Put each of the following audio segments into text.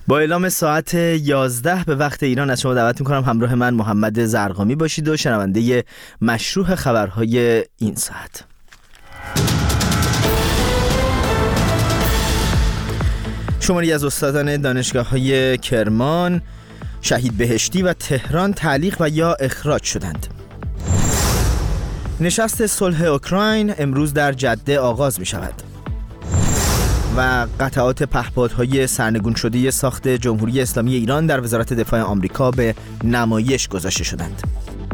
با اعلام ساعت 11 به وقت ایران از شما دعوت می‌کنم همراه من محمد زرقامی باشید و شنونده مشروح خبرهای این ساعت. شماری از استادان دانشگاه‌های کرمان، شهید بهشتی و تهران تعلیق و یا اخراج شدند. نشست صلح اوکراین امروز در جده آغاز می‌شود. و قطعات پهپادهای سرنگون شده ساخت جمهوری اسلامی ایران در وزارت دفاع آمریکا به نمایش گذاشته شدند.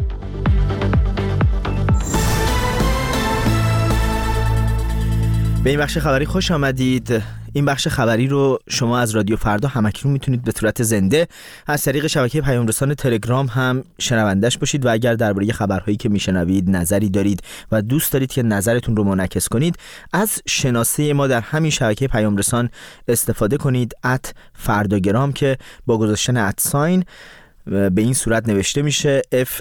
به این بخش خبری خوش آمدید. این بخش خبری رو شما از رادیو فردا همکنون میتونید به صورت زنده از طریق شبکه پیام رسان تلگرام هم شنوندش باشید و اگر درباره خبرهایی که میشنوید نظری دارید و دوست دارید که نظرتون رو منعکس کنید، از شناسه ما در همین شبکه پیام رسان استفاده کنید @فرداگرام که با گذاشتن ادساین به این صورت نوشته میشه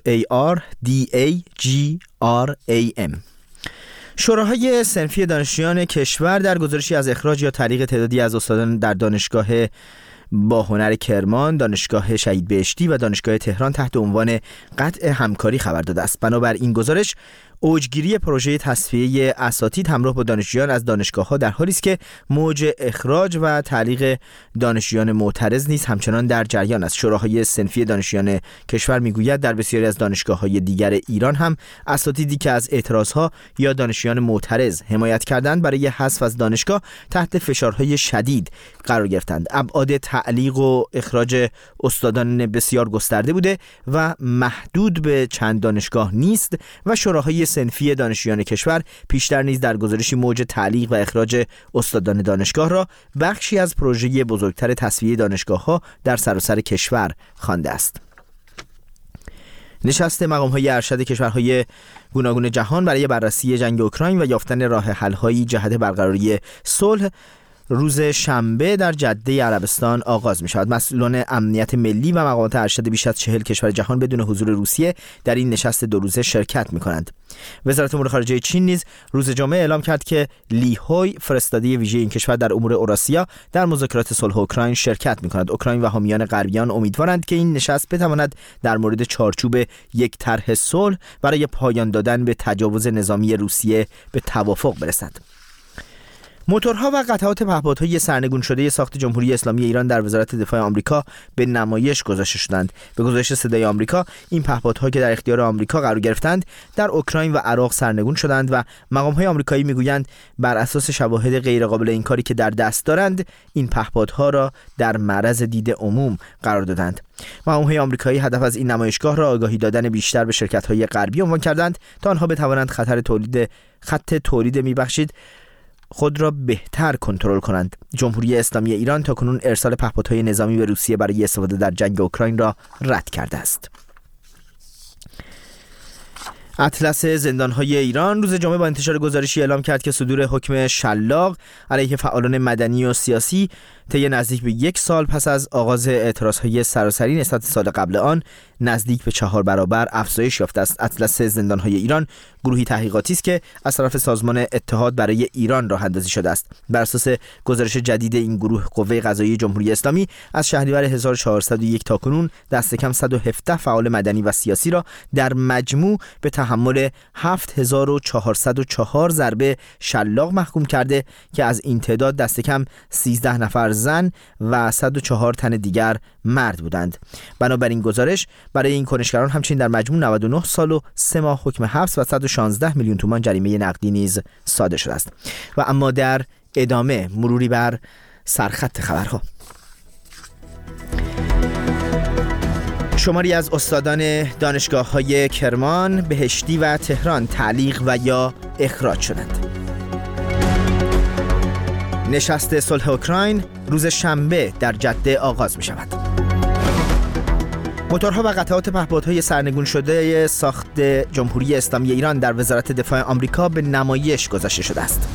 FARDAGRAM. شوراهای صنفی دانشجویان کشور در گزارشی از اخراج یا تعلیق تعدادی از استادان در دانشگاه باهنر کرمان، دانشگاه شهید بهشتی و دانشگاه تهران تحت عنوان قطع همکاری خبر داده است. بنابر این گزارش، اوجگیری پروژه تصفیه اساتید همراه با دانشجویان از دانشگاه‌ها در حالی است که موج اخراج و تعلیق دانشجویان معترض نیز همچنان در جریان است. شوراهای صنفی دانشجویان کشور میگوید در بسیاری از دانشگاه‌های دیگر ایران هم اساتیدی که از اعتراضها یا دانشجویان معترض حمایت کردند برای حذف از دانشگاه تحت فشارهای شدید قرار گرفتند. ابعاد تعلیق و اخراج استادان بسیار گسترده بوده و محدود به چند دانشگاه نیست و شوراهای صنفی دانشجویان کشور پیشتر نیز در گزارشی موج تعلیق و اخراج استادان دانشگاه را بخشی از پروژه بزرگتر تصفیه دانشگاه‌ها در سراسر کشور خوانده است. نشست مقام‌های ارشد کشورهای گوناگون جهان برای بررسی جنگ اوکراین و یافتن راه حل‌های جهت برقراری صلح روز شنبه در جده عربستان آغاز می شود. مسئولان امنیت ملی و مقامات ارشد بیش از 40 کشور جهان بدون حضور روسیه در این نشست دو روزه شرکت می کنند. وزارت امور خارجه چین نیز روز جمعه اعلام کرد که لی هوی، فرستاده ویژه این کشور در امور اوراسیا، در مذاکرات صلح اوکراین شرکت می کند. اوکراین و حامیان غربیان امیدوارند که این نشست بتواند در مورد چارچوب یک طرح صلح برای پایان دادن به تجاوز نظامی روسیه به توافق برسد. موتورها و قطعات پهپادهای سرنگون شده ساخت جمهوری اسلامی ایران در وزارت دفاع آمریکا به نمایش گذاشته شدند. به گزارش صدای آمریکا، این پهپادها که در اختیار آمریکا قرار گرفتند در اوکراین و عراق سرنگون شدند و مقام‌های آمریکایی میگویند بر اساس شواهد غیرقابل انکاری که در دست دارند، این پهپادها را در معرض دید عموم قرار دادند. مقام‌های آمریکایی هدف از این نمایشگاه را آگاهی دادن بیشتر به شرکت‌های غربی عنوان کردند تا آنها بتوانند خط تولید خود را بهتر کنترل کنند. جمهوری اسلامی ایران تاکنون ارسال پهپادهای نظامی به روسیه برای استفاده در جنگ اوکراین را رد کرده است. اطلس زندان‌های ایران روز جمعه با انتشار گزارشی اعلام کرد که صدور حکم شلاق علیه فعالان مدنی و سیاسی طی نزدیک به 1 سال پس از آغاز اعتراضهای سراسری نسبت سال قبل آن نزدیک به 4 برابر افزایش یافته است. اطلس زندان‌های ایران گروهی تحقیقاتی است که از طرف سازمان اتحاد برای ایران راه اندازی شده است. بر اساس گزارش جدید این گروه، قوه قضاییه جمهوری اسلامی از شهریور 1401 تا کنون دست کم 117 فعال مدنی و سیاسی را در مجموع به تحمل 7404 ضربه شلاق محکوم کرده که از این تعداد دست کم 13 نفر زن و 104 تن دیگر مرد بودند. بنابراین گزارش برای این کنشگران همچنین در مجموع 99 سال و 3 ماه حکم حبس و 116 میلیون تومان جریمه نقدی نیز صادر شده است. و اما در ادامه مروری بر سرخط خبرها. شماری از استادان دانشگاه‌های کرمان، بهشتی و تهران تعلیق و یا اخراج شدند. نشست صلح اوکراین روز شنبه در جده آغاز می شود. موتورها و قطعات پهپادهای سرنگون شده ساخت جمهوری اسلامی ایران در وزارت دفاع آمریکا به نمایش گذاشته شده است.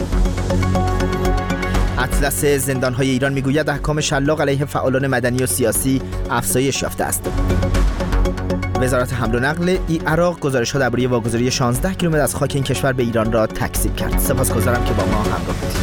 اطلس زندان‌های ایران میگوید احکام شلاق علیه فعالان مدنی و سیاسی افزایش یافته است. وزارت حمل و نقل عراق گزارش‌ها درباره واگذاری 16 کیلومتر از خاک این کشور به ایران را تکذیب کرد. سپاسگزارم که با ما همراه بودید.